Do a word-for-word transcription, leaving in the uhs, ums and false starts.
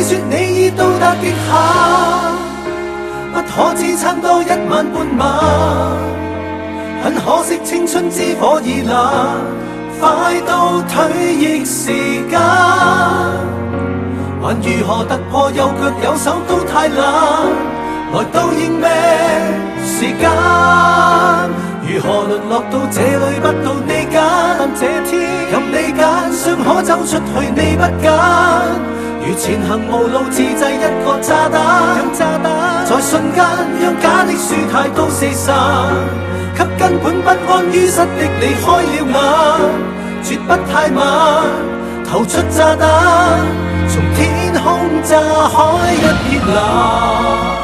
說你已到達極限，不可支撐多一晚半晚。很可惜青春之火已冷，快到退役時間。還如何突破有腳有手都太懶，來到認命時間。如何淪落到這裏不到你揀，但這天任你揀，尚可走出去你不揀。如前行無路自製一個炸彈，炸彈在瞬間讓假的舒態都四散，給根本不安於室的你開了眼，絕不太晚，投出炸彈，從天空炸開一片藍。